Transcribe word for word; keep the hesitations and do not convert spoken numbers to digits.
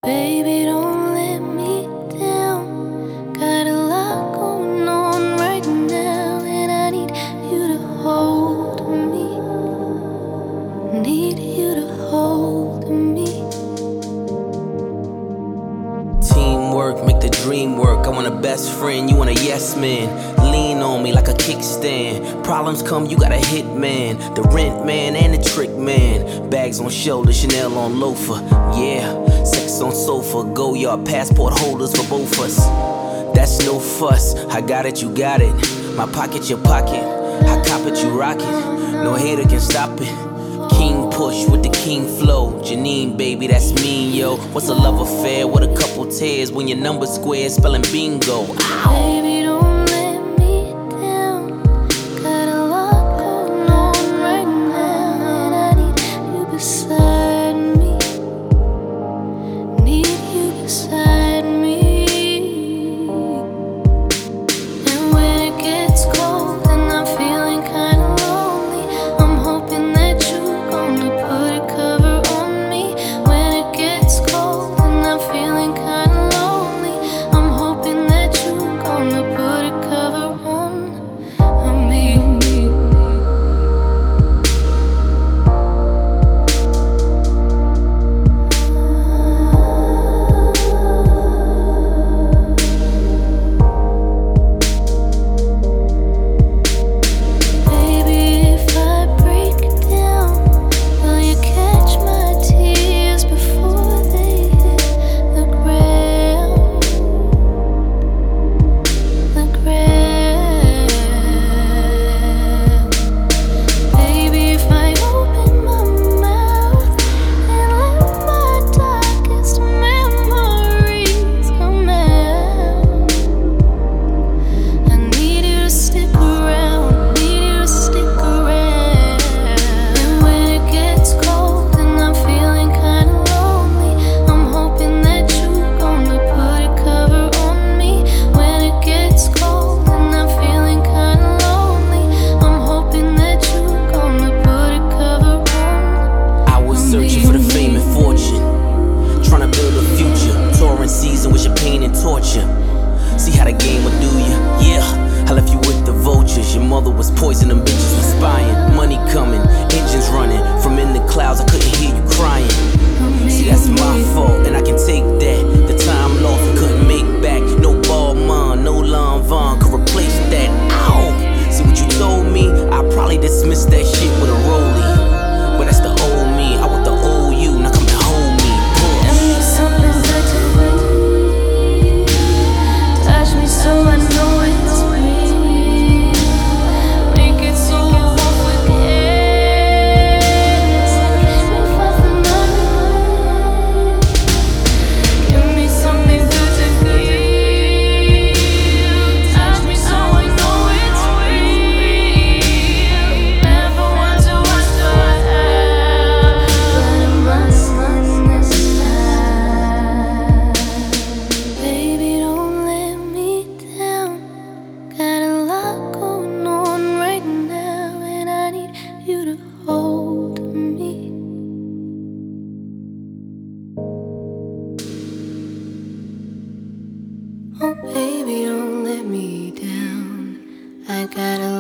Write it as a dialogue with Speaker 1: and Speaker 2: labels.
Speaker 1: Baby, don't let me down. Got a lot going on right now, and I need you to hold me. Need you to hold me.
Speaker 2: Teamwork, make the dream work. I want a best friend, you want a yes man. Lean on me like a kickstand. Problems come, you got a hit man. The rent man and the trick man. Bags on shoulder, Chanel on loafer. Yeah, sex on sofa. Go yard passport holders for both us. That's no fuss. I got it, you got it. My pocket, your pocket. I cop it, you rock it. No hater can stop it. King push with the king flow. Janine, baby, that's me, yo. What's a love affair with a couple tears when your number square spelling bingo? Ow.
Speaker 1: Baby, don't let me down. Got a lot going on right now, and I need you beside me. Need you beside me. And when it gets cold and I'm feeling kinda lonely, I'm hoping that you're gonna put a cover on me. When it gets cold and I'm feeling kinda lonely, I'm hoping that you're gonna put a cover on, on me. Baby, if I break down, will you catch my tears before they hit the ground? The ground. Baby, if I open my mouth and let my darkest memories come out, I need you to stick around, need you to stick around. And when it gets cold and I'm feeling kinda lonely, I'm hoping that you're gonna put a cover on me. When it gets cold and I'm feeling kinda lonely, I'm hoping that you're gonna put a cover on.
Speaker 2: I was searching for the fame and fortune, trying to build a future. Touring season with your pain and torture. See how the game will do you. Yeah, I left you with the vultures. Your mother was poison, them bitches was spying. Money coming, engines running. From in the clouds, I couldn't hear you crying. See, that's my fault, and I can take that. The time lost, we couldn't make back. No Balmain, no Lon Von could replace that. Ow! See what you told me? I probably dismissed that shit with a rollie. But that's the old me. I want the old you. Now come and hold me.
Speaker 1: Give me something good to breathe. Touch me so I know it's real. Make it so I won't forget. If I forgot, give me something good to feel. Touch me so I know it's real. Never want to ask what I have, but I must understand. Baby, don't let me down. Got a lot going on right now, and I need you to hold me. Oh, baby, don't let me down. I got a